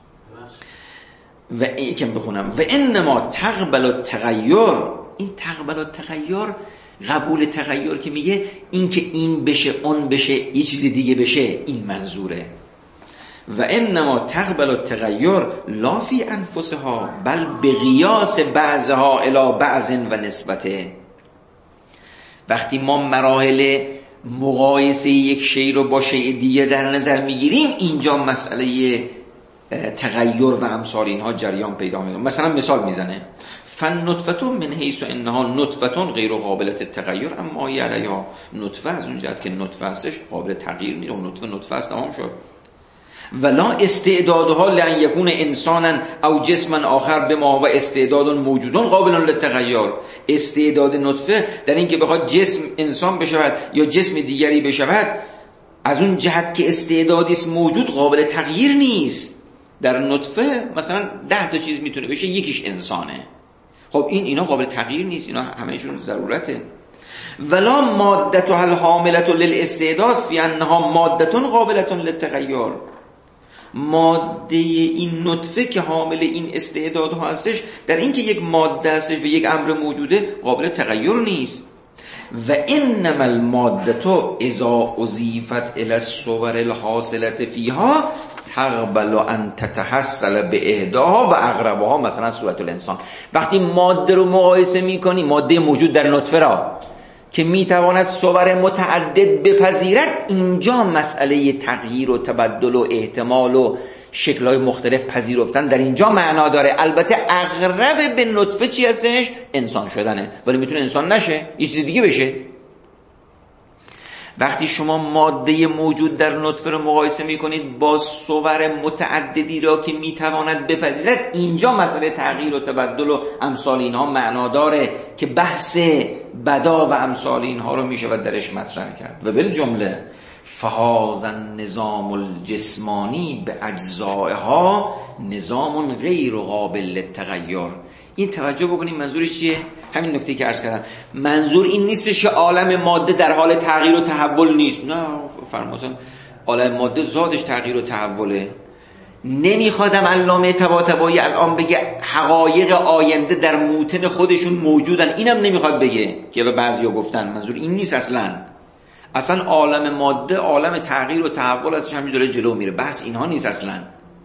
و یکم بخونم و انما تقبل التغیر، این تقبل التغیر قبول تغییر که میگه این که این بشه اون بشه یه چیز دیگه بشه، این منظوره. و انما تقبل التغیر لا فی انفسها بل بقیاس بعضها الی بعض و نسبته. وقتی ما مراحل مقایسه یک شی رو با شی دیگه در نظر میگیریم، اینجا مسئله تغییر و امثال اینها جریان پیدا میکنه. مثلا مثال میزنه فالنطفه من حیث انها نطفه غیر قابلة التغیر اما هی علیها، نطفه از اون جهت که نطفه هستش قابل تغییر میره و نطفه است تمام شد. ولا استعدادها لان یکون انسانا او جسما آخر بما و استعداد موجودون قابل للتغیر. استعداد نطفه در این که بخواد جسم انسان بشود یا جسم دیگری بشود، از اون جهت که استعدادی است موجود قابل تغییر نیست. در نطفه مثلا 10 تا چیز میتونه بشه، یکیش انسانه. خب اینا قابل تغییر نیست، اینا همه‌شون ضرورته. ولا مادته الحامله للاستعداد فی انها ماده قابله للتغیر. ماده این نطفه که حامل این استعدادها هستش، در این که یک ماده هستش و یک امر موجوده، قابل تغییر نیست. و انما الماده اذا اضیفت الى الصور الحاصله فیها تقبل ان تتحصل به احداها و اقربها، مثلا صورت الانسان. وقتی ماده رو مقایسه میکنی، ماده موجود در نطفه را که میتواند صور متعدد بپذیرد، اینجا مسئله تغییر و تبدل و احتمال و شکل‌های مختلف پذیرفتن در اینجا معنا داره. البته اقرب به نطفه چی هستش؟ انسان شدنه، ولی میتونه انسان نشه، یه چیز دیگه بشه. وقتی شما ماده موجود در نطفه رو مقایسه میکنید با صور متعددی را که میتواند بپذیرد، اینجا مسئله تغییر و تبدل و امثال اینها معنا داره که بحث بدا و امثال اینها رو میشه و درش مطرح کرد. و بالجمله فهذا النظام الجسمانی به اجزائها نظام غیر قابل للتغیر. این توجه بکنید منظورش چیه؟ همین نکته که عرض کردم. منظور این نیستش که عالم ماده در حال تغییر و تحول نیست. نه، فرمودن عالم ماده ذاتش تغییر و تحوله. نمیخوادم علامه طباطبایی الان بگه حقایق آینده در موطن خودشون موجودن، اینم نمیخواد بگه که به بعضیا گفتن. منظور این نیست اصلا عالم ماده عالم تغییر و تحول ازش همین داره جلو میره. بحث اینها نیست اصلا.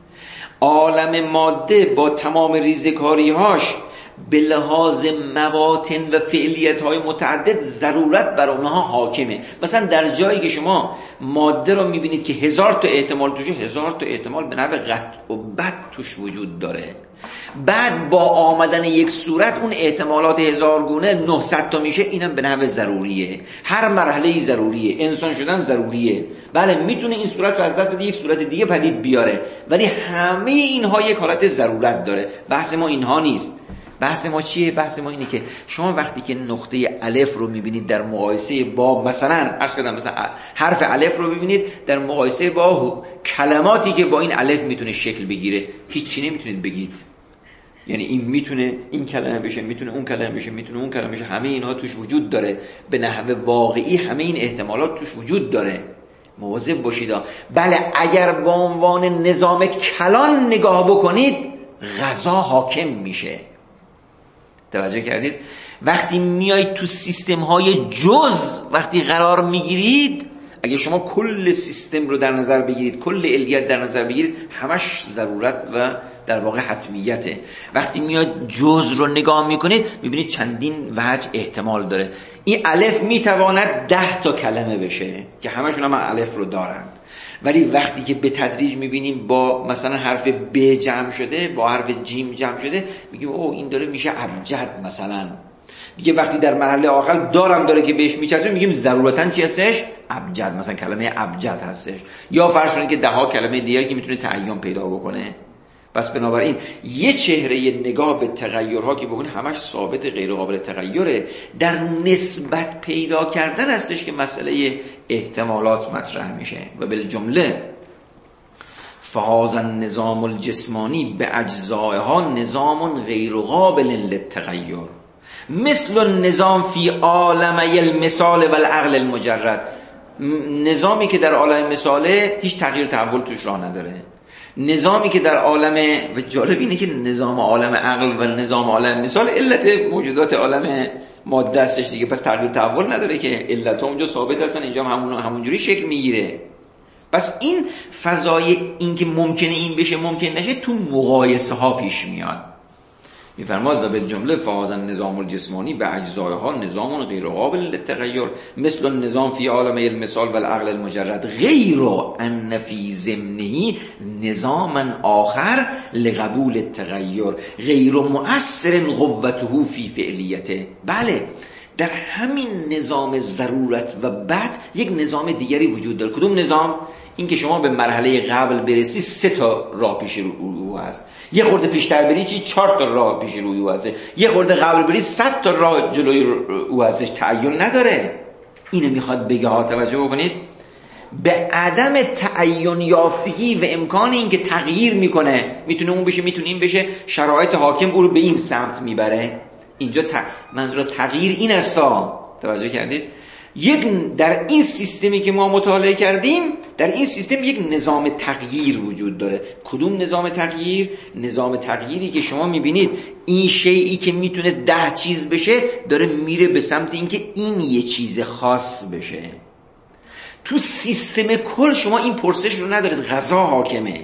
عالم ماده با تمام ریزکاری‌هاش به لحاظ مواطن و فعلیت‌های متعدد ضرورت بر اونها حاکمه. مثلا در جایی که شما ماده رو می‌بینید که 1000 تا احتمال توشه، 1000 تا احتمال به نحو قطع و بد توش وجود داره. بعد با آمدن یک صورت اون احتمالات 1000 گونه 900 تا میشه، اینم به نحو ضروریه. هر مرحله‌ای ضروریه. انسان شدن ضروریه. بله میتونه این صورت رو از دست بده یک صورت دیگه پدید بیاره، ولی همه اینها یک حالت ضرورت داره. بحث ما اینها نیست. بحث ما چیه؟ بحث ما اینه که شما وقتی که نقطه الف رو میبینید در مقایسه با مثلا عرض کردم مثلا حرف الف رو ببینید در مقایسه با کلماتی که با این الف میتونه شکل بگیره، هیچی نمیتونید بگید. یعنی این میتونه این کلمه بشه، میتونه اون کلمه بشه، میتونه اون کلمه بشه، همه اینها توش وجود داره. به نحو واقعی همه این احتمالات توش وجود داره. مواظب باشید. بله اگر با عنوان نظام کلان نگاه بکنید، قضا حاکم میشه. توجه کردید؟ وقتی میایید تو سیستم های جز وقتی قرار میگیرید، اگه شما کل سیستم رو در نظر بگیرید، کل علیت در نظر بگیرید، همش ضرورت و در واقع حتمیته. وقتی میاد جز رو نگاه میکنید میبینید چندین وجه احتمال داره. این الف میتواند 10 تا کلمه بشه که همشون هم الف رو دارند، ولی وقتی که به تدریج میبینیم با مثلا حرف ب جمع شده با حرف جیم جمع شده، میگیم او این داره میشه ابجد مثلا. دیگه وقتی در مرحله آخر داره که بهش میچسبه میگیم ضرورتاً چی هستش؟ ابجد، مثلا کلمه ابجد هستش، یا فرض کنید که 10 کلمه دیگه که میتونه تعین پیدا بکنه. پس بنابراین یه چهره نگاه به تغییرها که بکنه همش ثابت غیر قابل تغییره، در نسبت پیدا کردن هستش که مسئله احتمالات مطرح میشه. و بالجمله فهذا النظام الجسمانی به اجزائها نظام غیر قابل للتغیر مثل النظام فی عالمی المثال و العقل المجرد. نظامی که در عالم مثاله هیچ تغییر تحول توش راه نداره، نظامی که در عالم، و جالب اینه که نظام عالم عقل و نظام عالم مثال علت موجودات عالم ماده هستش دیگه، پس تغییر تحول نداره که علت اونجا ثابت هستن، اینجا همونجوری شکل میگیره. پس این فضای این که ممکنه این بشه ممکن نشه تو مقایسه ها پیش میاد. میفرماد و به جمله فهذا النظام الجسمانی به اجزایها نظام غیر قابل للتغیر مثل النظام فی عالم المثال و العقل المجرد غیر ان فی ضمنه نظاما آخر لقبول التغیر غیر مؤثر قوته فی فعلیته. بله، در همین نظام ضرورت و بعد یک نظام دیگری وجود داره. کدوم نظام؟ این که شما به مرحله قبل برسی 3 راه پیش رو هست، یه خورده پیشتر بری 4 راه پیش روی او هست، یه خورده قبل بری 100 راه جلوی او هستش، تعین نداره. اینو میخواد بگه ها، توجه بکنید، به عدم تعین یافتگی و امکان این که تغییر میکنه، میتونه اون بشه میتونه این بشه، شرایط حاکم او رو به این سمت میبره. اینجا منظور از تغییر این است. توجه کردید؟ در این سیستمی که ما مطالعه کردیم، در این سیستم یک نظام تغییر وجود داره. کدوم نظام تغییر؟ نظام تغییری که شما میبینید این شیئی که میتونه 10 چیز بشه داره میره به سمت اینکه این یه چیز خاص بشه. تو سیستم کل شما این پرسش رو ندارید، غذا حاکمه.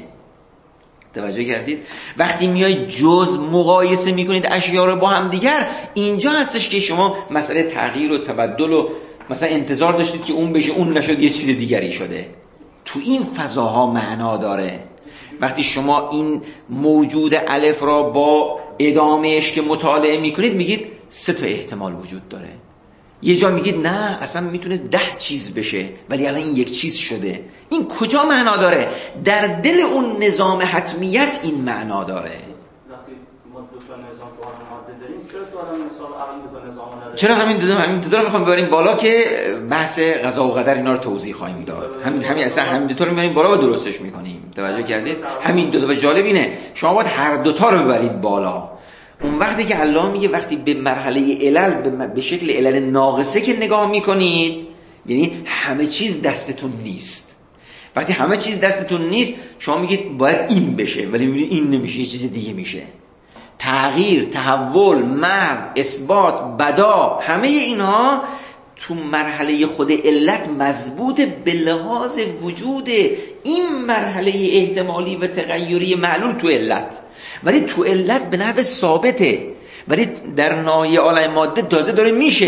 توجه کردید؟ وقتی میای جز مقایسه میکنید اشیا رو با هم دیگر، اینجا هستش که شما مسئله تغییر و تبدل و مثلا انتظار داشتید که اون بشه اون نشد یه چیز دیگری شده. تو این فضاها معنا داره. وقتی شما این موجود الف را با ادامهش که مطالعه میکنید میگید 3 احتمال وجود داره. یه جا میگید نه اصلا میتونه 10 چیز بشه ولی الان این 1 چیز شده. این کجا معنا داره؟ در دل اون نظام حتمیت این معنا داره. وقتی ما 2 نظام تو هم ماده داریم، چرا تو الان مثال همین 2 نظام نداریم؟ چرا همین 2 رو میخوام ببریم بالا که بحث قضا و قدر اینا رو توضیح خواهیم داد. همین اصلا همین 2 رو میبریم بالا و درستش میکنیم. توجه کردید؟ همین 2 و جالب اینه شما باید هر 2 رو ببرید بالا. اون وقتی که الله میگه وقتی به مرحله علل به شکل علل ناقصه که نگاه میکنید، یعنی همه چیز دستتون نیست. وقتی همه چیز دستتون نیست شما میگید باید این بشه ولی میبینید این نمیشه، یه چیز دیگه میشه. تغییر، تحول، محو، اثبات، بدا، همه اینها تو مرحله خود علت مضبوط به لحاظ وجود این مرحله احتمالی و تغییری معلول تو علت، ولی تو علت به نحو ثابته، ولی در ناحیه عالم ماده تازه داره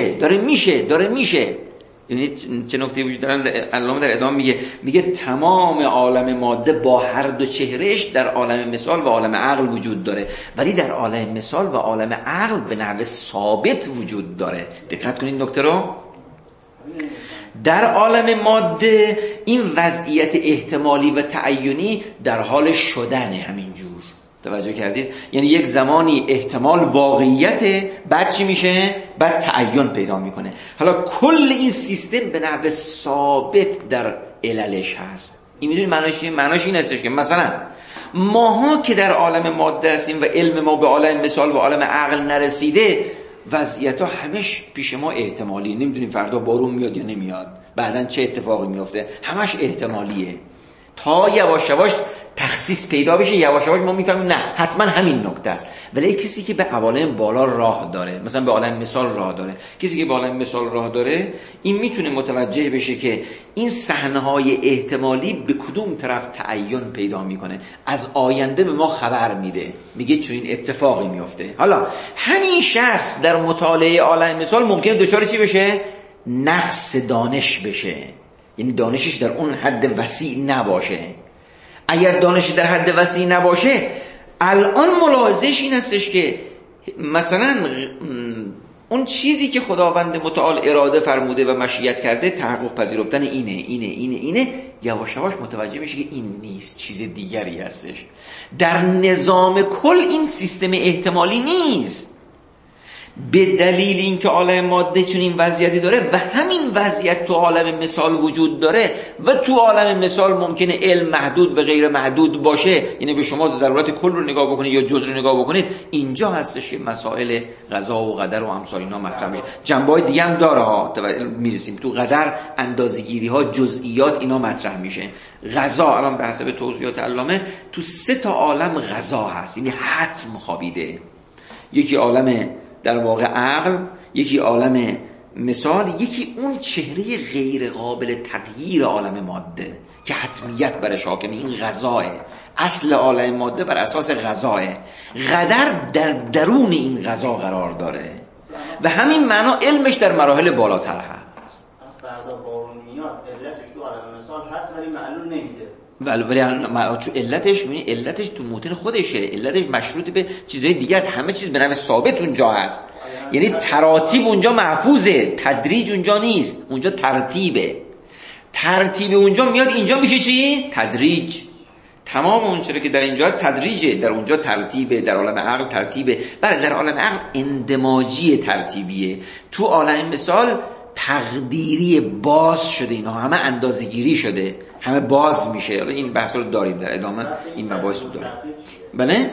میشه. یعنی چه نکته وجود دارن؟ علامه در ادامه میگه تمام عالم ماده با هر 2 چهرهش در عالم مثال و عالم عقل وجود داره، ولی در عالم مثال و عالم عقل به نحو ثابت وجود داره. دقت کنید نکته رو. در عالم ماده این وضعیت احتمالی و تعینی در حال شدنه همینجور. توجه کردید؟ یعنی یک زمانی احتمال واقعیته، بعد چی میشه؟ بعد تعین پیدا میکنه. حالا کل این سیستم به نحو ثابت در عللش هست. این میدونید معناش این هستش که مثلا ماها که در عالم ماده هستیم و علم ما به عالم مثال و عالم عقل نرسیده، وضعیت ها همش پیش ما احتمالیه. نمیدونیم فردا بارون میاد یا نمیاد، بعدن چه اتفاقی میفته، همش احتمالیه. تا یواش یواش تخصیص پیدا بشه، یواش یواش ما میفهمیم نه حتما همین نکته است. ولی کسی که به عوالم بالا راه داره، مثلا به عالم مثال راه داره، کسی که به عالم مثال راه داره، این میتونه متوجه بشه که این صحنه‌های احتمالی به کدوم طرف تعین پیدا میکنه، از آینده به ما خبر میده، میگه چون این اتفاقی میفته. حالا همین شخص در مطالعه عالم مثال ممکنه دچار چی بشه؟ نقص دانش بشه، یعنی دانشش در اون حد وسیع نباشه. اگر دانشی در حد وسیع نباشه، الان ملاحظهش این هستش که مثلا اون چیزی که خداوند متعال اراده فرموده و مشیت کرده تحقق پذیرفتن اینه یواش یواش متوجه میشه که این نیست، چیز دیگری هستش. در نظام کل این سیستم احتمالی نیست، به دلیل اینکه عالم ماده چون این وضعیتی داره و همین وضعیت تو عالم مثال وجود داره و تو عالم مثال ممکنه علم محدود و غیر محدود باشه. یعنی به شما ضرورت کل رو نگاه بکنید یا جزء رو نگاه بکنید، اینجا هستش که مسائل قضا و قدر و امثال اینا مطرح میشه. جنبه‌های دیگه هم داره ها، میرسیم تو قدر، اندازه‌گیری ها، جزئیات اینا مطرح میشه. قضا الان به حسب توضیحات علامه تو 3 عالم قضا هست، یعنی حتم خوابیده. یکی عالم در واقع عقل، یکی عالم مثال، یکی اون چهره غیر قابل تغییر عالم ماده که حتمیت برش حاکمه. این قضاه، اصل عالم ماده بر اساس قضاه. قدر در درون این قضا قرار داره و همین معنا علمش در مراحل بالاتر هست. فردا بارون میاد، علتش تو عالم مثال هست ولی معلوم نمیده. ولی چون علتش تو موتن خودشه، علتش مشروط به چیزهای دیگه است. همه چیز به نوع ثابت اونجا هست، یعنی تراتیب اونجا محفوظه، تدریج اونجا نیست، اونجا ترتیبه. ترتیب اونجا میاد اینجا میشه چی؟ تدریج. تمام اون چیزی که در اینجا هست تدریجه، در اونجا ترتیبه، در عالم عقل ترتیبه. بله در عالم عقل اندماجی ترتیبیه، تو عالم مثال تقدیری باز شده، اینا همه اندازه‌گیری شده، همه باز میشه. این بحث رو داریم در ادامه، این مباحث رو داریم. بله؟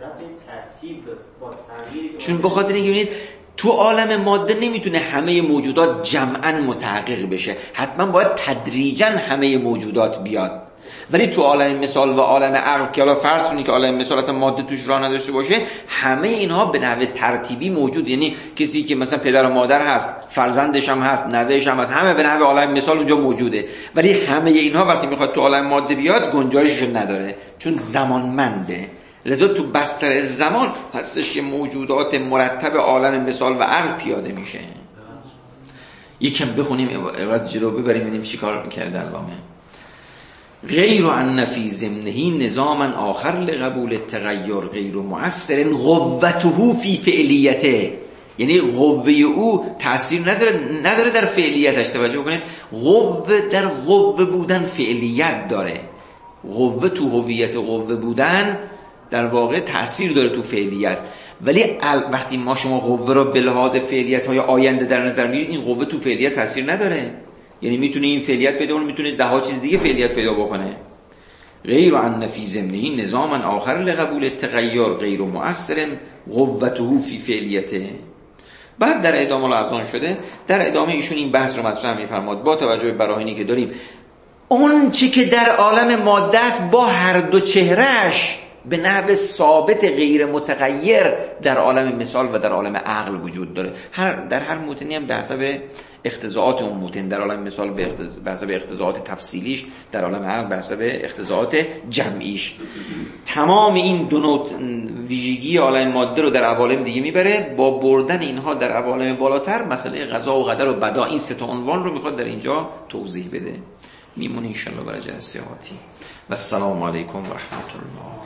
چون بخاطر اینکه ببینید تو عالم ماده نمیتونه همه موجودات جمعاً متحقق بشه، حتما باید تدریجاً همه موجودات بیاد. ولی تو عالم مثال و عالم عقل که حالا فرض کنید که عالم مثال اصلا ماده توش راه نداشته باشه، همه اینها به نحو ترتیبی موجود. یعنی کسی که مثلا پدر و مادر هست، فرزندش هم هست، نوه‌ش هم هست، همه به نحو عالم مثال اونجا موجوده. ولی همه اینها وقتی میخواد تو عالم ماده بیاد گنجایشش نداره، چون زمانمنده. لذا تو بستر زمان هستش که موجودات مرتب عالم مثال و عقل پیاده میشه. یکم بخونیم عبارت جلو ببریم ببینیم چیکار می‌کرده علامه. غیر ان فی ضمنه نظاما آخر لقبول التغیر غیر مؤثر قوته فی فعلیته، یعنی قوه او تأثیر نداره در فعلیتش. توجه بکنید، قوه در قوه بودن فعلیت داره، قوه تو هویت قوه بودن در واقع تأثیر داره تو فعلیت. ولی وقتی ما شما قوه رو به لحاظ فعلیت های آینده در نظر میگیرید، این قوه تو فعلیت تأثیر نداره. یعنی میتونه این فعلیت پیدا کنه، میتونه 10 چیز دیگه فعلیت پیدا بکنه. غیر ان فی ضمنه نظاما آخر لقبول التغیر غیر مؤثر قوته فی فعلیته. بعد در ادامه لازم شده، در ادامه ایشون این بحث رو مطرح می‌فرماد با توجه به براهینی که داریم. اون چی که در عالم ماده است با هر دو چهرهش به نحو ثابت غیر متغیر در عالم مثال و در عالم عقل وجود داره. در هر موتنی هم به حسب اقتضاعات اون موتن، در عالم مثال به حسب اقتضاعات تفصیلیش، در عالم عقل به حسب اقتضاعات جمعیش. تمام این دو نوع ویژگی عالم ماده رو در عوالم دیگه میبره، با بردن اینها در عوالم بالاتر مسئله قضا و قدر و بدا، این 3 عنوان رو میخواد در اینجا توضیح بده. میمونه انشالله برای جلسه آتی. و السلام علیکم و رحمت الله.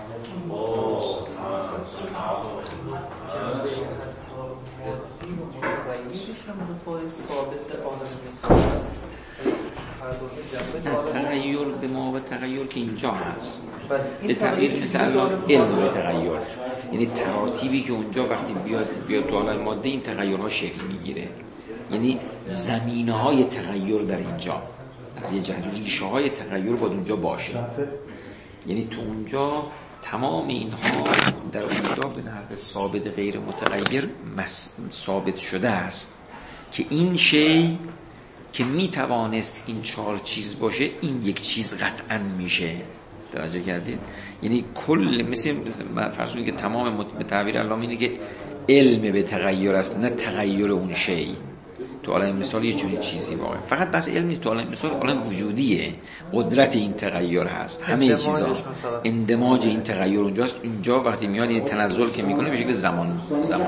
تغییر به ما و تغییر که اینجا هست، به تغییر مثل علم به تغییر، یعنی تراتیبی که اونجا وقتی بیاد تو عالم ماده این تغییرها شکل میگیره، یعنی زمینه‌های تغییر در اینجا از یه جهت ریشه‌های تغییر باید اونجا باشه. یعنی تو اونجا تمام اینها در اونجا به نحو ثابت غیر متغیر ثابت شده است که این شی که میتوانست این 4 چیز باشه این یک چیز قطعا میشه. توجه کردید؟ یعنی کل مثل فرض کنید که تمام به تعبیر علامه اینه که علم به تغییر است، نه تغییر اون شی. تو عالم مثال یه چنین چیزی واقعا فقط بس علم نیست، تو عالم مثال عالم وجودیه، قدرت این تغییر هست، همه چیزا اندماج این تغییر اونجاست. اینجا وقتی میاد این تنزل که میکنه به شکل زمان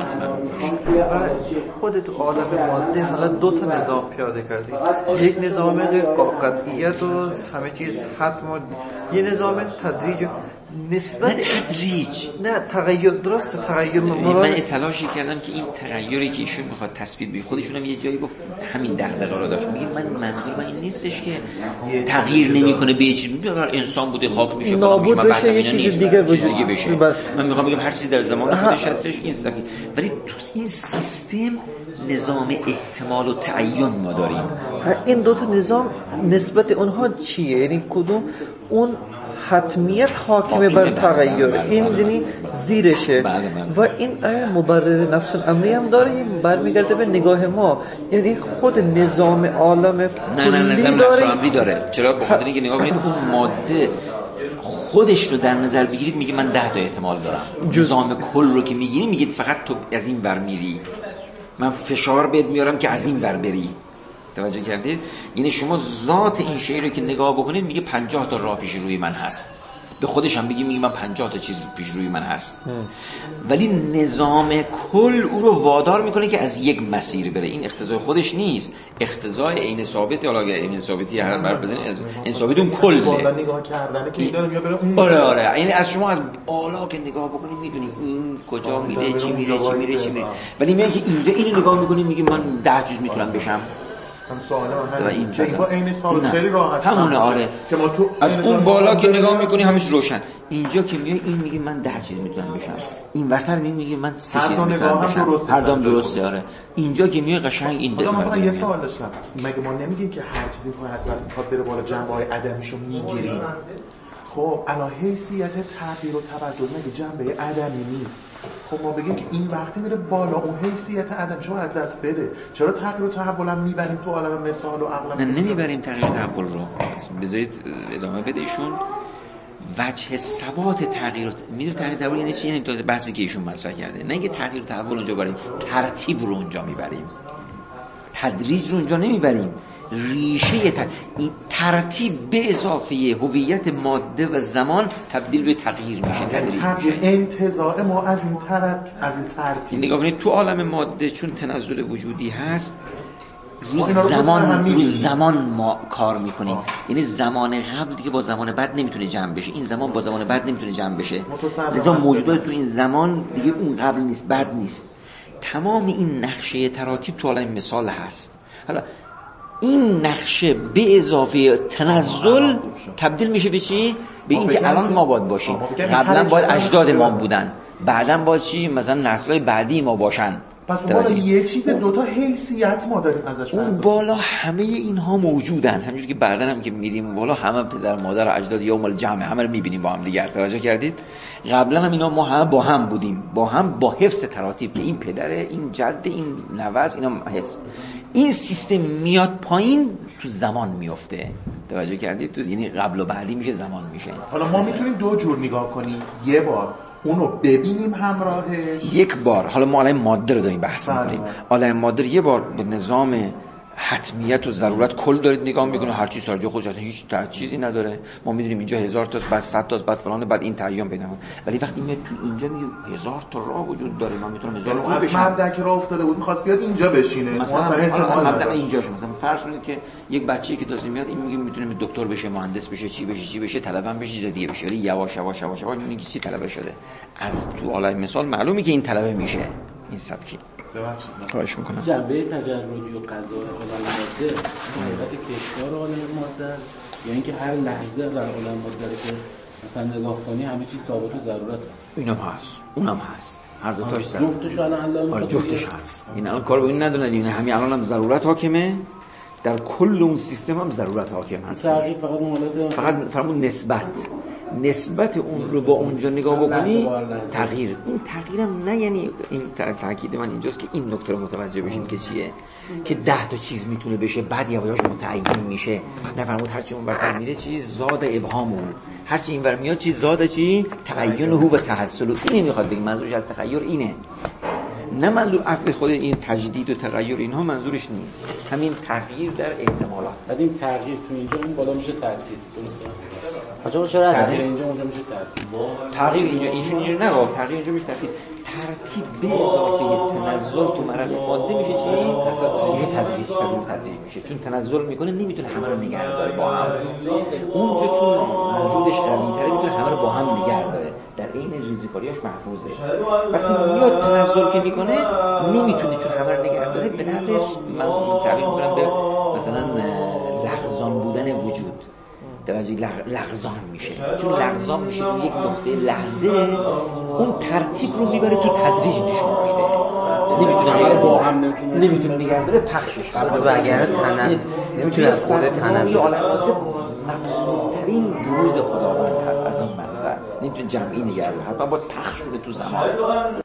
خود تو عالم ماده حالا 2 نظام پیاده کردی، یک نظام قطعیت و همه چیز حتم، یه نظام تدریج. نسبت تدریج نه تغییر درسته تغییر من تلاشی کردم که این تغییری که ایشون میخواد تثبیت بکنه خودشون هم یه جایی گفت همین دغدغه رو داشت میگه من منظور من این نیستش که تغییر نمیکنه به چیز میگه انسان بوده خاک میشه نابود من بشه یه چیز دیگه بشه من میخوام بگم هر چیزی در زمان خودش هستش این سبکی ولی تو این سیستم نظام احتمال و تعین ما داریم این دو تا نظام نسبت اونها چیه یعنی کدوم اون حتمیت حاکمه بر تغییر این یعنی زیرشه و این مبرر نفس الامری هم داره برمیگرده به نگاه ما یعنی خود نظام عالم نه نظام نفس الامری داره چرا به خاطر اینکه نگاه کنید اون ماده خودش رو در نظر بگیرید میگه من 10 تا احتمال دارم نظام کل رو که میگیری میگید فقط تو از این ور میری من فشار بهت میارم که از این ور بری توجه کردید یعنی شما ذات این شی رو که نگاه بکنید میگه 50 تا راه پیش روی من هست به خودش هم میگه من 50 تا چیز پیش روی من هست ولی نظام کل او رو وادار میکنه که از یک مسیر بره این اقتضای خودش نیست اقتضای عین ثابت حالا عین ثابتی هر بر بزنید این ثابت اون کله بالا نگاه کردن که اینا میاد بره اون آره یعنی از شما از بالا که نگاه بکنید میدونید این کجا میره چی میره ولی میگه که اینجا اینو نگاه میکنید میگه من 10 چیز میتونم بشم هم سواله همین که با عین ثابت خیلی راحت همونه آره که ما تو از اون بالا که نگاه میکنی همش روشن اینجا که میای این میگه من 10 چیز میتونم بشم این ورتر میگه من 3 چیز میتونم بشم هر دام درسته آره اینجا که میای قشنگ این داره مثلا یه سوال داشتم مگه ما نمیگیم که هر چیزی تو حسابت میخواد بره بالا جنبه‌های عدمیشو میگیریم خب الان حیثیت تغییر و تبدل مگه جنبه عدمی نیست خب ما بگیم که این وقتی میره بالا اون حیثیت عدم شما از دست بده چرا تغییر و تحول هم میبریم تو عالم مثال و عقل نه نمیبریم تغییر و تحول رو بذارید ادامه بده ایشون وجه ثبات تغییر میدونید تغییر و تحول یعنی چی یعنی تازه بحثی که ایشون مطرح کرده نه اینکه تغییر و تحول اونجا بریم ترتیب رو اونجا میبریم تدریج رو اونجا نمیبریم ریشه ترتیب به اضافه هویت ماده و زمان تبدیل به تغییر میشه تدریج میشه انتزاع ما از این ترتیب نگاه کنید تو عالم ماده چون تنزل وجودی هست رو زمان ما کار میکنیم یعنی زمان قبل دیگه با زمان بعد نمیتونه جمع بشه این زمان با زمان بعد نمیتونه جمع بشه لذا موجودات تو این زمان دیگه اون قبل نیست بعد نیست تمام این نقشه تراتیب تو عالم مثال هست حالا این نقشه به اضافه تنزل تبدیل میشه به چی؟ به این که الان ما باید باشیم قبلا باید اجداد ما بودن بعدا باید چی؟ مثلا نسل‌های بعدی ما باشن پس اون بالا یه چیز دوتا حیثیت ما داریم ازش اون بالا همه اینها موجودن همونجوری که بعدا هم که میریم بالا همه پدر مادر و اجداد یوم الجمع همه رو میبینیم با هم دیگه توجه کردید قبلا هم اینا ما همه با هم بودیم با حفظ تراتیب که این پدره این جد این نوز اینا حفظ این سیستم میاد پایین تو زمان میفته توجه کردید تو یعنی قبل و بعدی میشه زمان میشه حالا ما میتونیم دو جور نگاه کنیم یه بار اونو ببینیم همراهش یک بار حالا ما عالم ماده رو داریم بحث می‌کنیم عالم ماده یه بار به نظام حتمیت و ضرورت کل دارید نگاه می‌کنید هر چیز سرجا خودش هیچ چیزی نداره ما می‌دونیم اینجا 1000 تا بعد 100 تا بعد فلان بعد این تعیین پیدا کنه ولی وقتی میاد تو اینجا میگه 1000 تا راه وجود داره من میتونم 1000 تا بشم مبدا که راه افتاده بود می‌خواست بیاد اینجا بشینه مثلا مبدا اینجاشه مثلا فرض کنید که یک بچه‌ای که تازه میاد این میگه میتونه دکتر بشه مهندس بشه چی بشه طلبه بشه چیز دیگه بشه ولی یواش یواش میگه چی طلبه شده از تو عالم مثال معلومه که این طلبه میشه این سبکی خواهش میکنم جنبه تجردی و قضا عالم ماده حقیقت کشدار عالم ماده است یا اینکه هر لحظه در عالم ماده که مثلا نگاه کنی همه چیز ثابت و ضرورت اینم هست اونم هست هر دو تاش هست جفتش الان جفتش هست این الان کار به این ندونن این همین الان هم ضرورت حاکمه در کل اون سیستم هم ضرورت حاکم هست فقط فرمون نسبت اون رو با اونجا نگاه بکنی تغییر این تغییرم نه یعنی این تاکید من اینجاست که این نکته رو متوجه بشیم که چیه که 10 تا چیز میتونه بشه بعد یواش متعین میشه نفرمود هر چی اون برتر میره چیز زاد ابهام اون هر چی اینور میاد چیز زاد چی تعین هو و تحصل اینو میخواد بگه منظورش از تغییر اینه نه منظور اصل خود این تجدید و تغییر اینها منظورش نیست همین تغییر در احتمالات بعد این تغییر تو اینجا اون بالا میشه ترتیب درسته چرا تغییر اینجا اونجا میشه ترتیب تغییر اینجا ایشون اینجوری نگفت تغییر اینجا میشه ترتیب ترتیب به اضافه تنزل تو مرحله ماده میشه چی؟ تدریج میشه. چون تنزل میکنه نمیتونه همه رو نگه داره با هم. اون که چون وجودش قوی تره میتونه همه رو با هم نگه داره، در عین ریزکاریاش محفوظه. وقتی میاد تنزل که میکنه نمیتونه چون همه رو نگه داره، به نفعش من تعبیر میکنم به مثلا لغزان بودن وجود، درجه لغزان میشه. چون لغزان میشه تو یک نقطه لحظه، اون ترتیب رو میبره تو تدریج نشون میده، نمیتونه نگه داره، پخشش و اگر نمیتونه از خود تنزل مقصودترین بروز خداوند هست از این منظر، نمیتونه جمعی نگه داره، حتما باید پخش بده تو زمان.